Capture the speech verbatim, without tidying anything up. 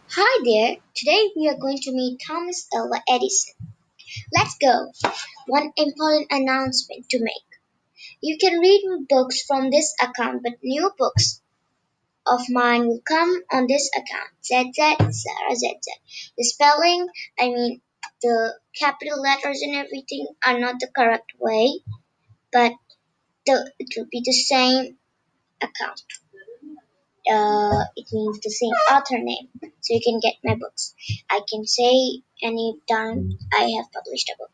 Hi there. Today we are going to meet Thomas Alva Edison. Let's go. One important announcement to make. You can read books from this account, but new books of mine will come on this account. Z Z Sarah Z Z. The spelling, I mean the capital letters and everything are not the correct way, but the, it will be the same account. Uh, it means the same author name, so you can get my books. I can say anytime I have published a book.